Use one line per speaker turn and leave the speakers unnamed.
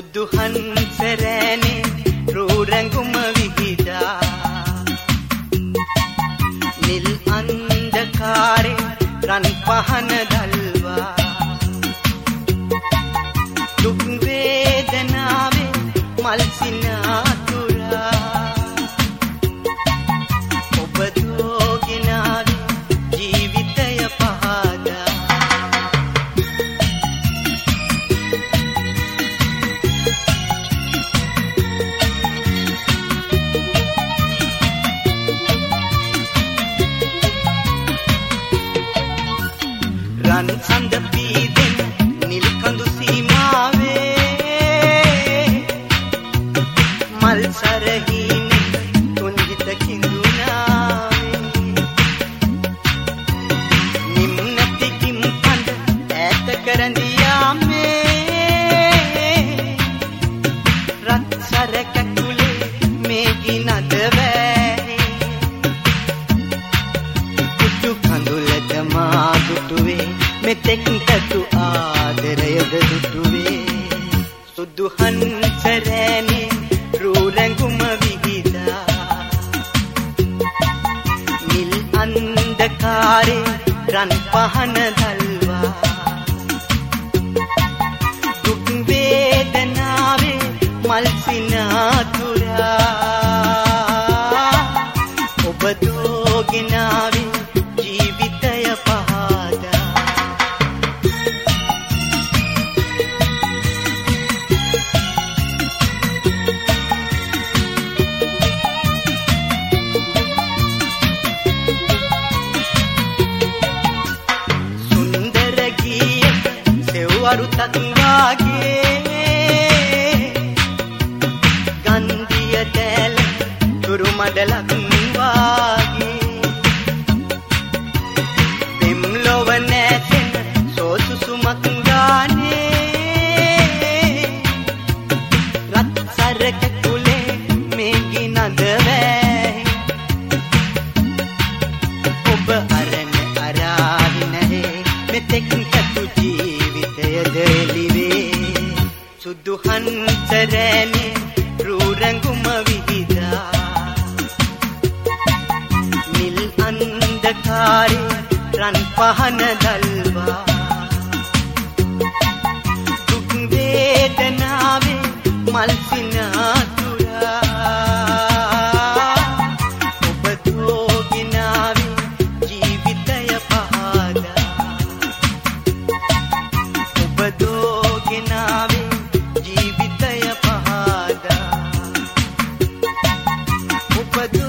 සුදු හංසරෑනේ රූ රැඟුම විහිදා නිල් අන්ධකාරේ රන් පහන දල්වා දුක් වේදනාවේ මල් සිනාතුරා ඔබ දෝගෙනාවේ ජීවිතය පහදා රන් සඳ පීදෙන නිල් කඳු සීමාවේ මල් සරහිනේ තුන් හිත කිඳුනාවේ නිම්නති කිම් කඳ ඈත කරඳියාමේ රත් සර කැකුලේ මේ ගිනද වැහි කුතු කඳුලට මා දුටුවේ මෙතෙක් තතු ආදරයද දුටුවේ සුදු හංසරෑනේ රූ රැඟුම විහිදා නිල් අන්ධකාරේ රන් පහන දල්වා දුක් වේදනාවේ මල් සිනාතුරා ඔබ දෝගෙනාවේ ජීවිතය පහදා වරුතක් වාගේ ගන්ධිය දැල තුරු මඩලක් වාගේ දෙම්ලොව නැසෙන සෝසුසුමක් ගානේ රත් සර කැකුලේ මේ ගිනද වැහි ඔබ අරණ අරාහි නැහැ මෙතෙක් කතු ජීවිතයදලිවේ සුදු හංසරෑනේ රූ රැඟුම විහිදා නිල් අන්ධකාරේ රන් පහන දල්වා දුක් වේදනාවේ මල් සිනාතුරා ඔබ දෝගෙනාවේ ජීවිතය පහදා ඔබ දෝගෙනාවේ ජීවිතය පහදා ඔබ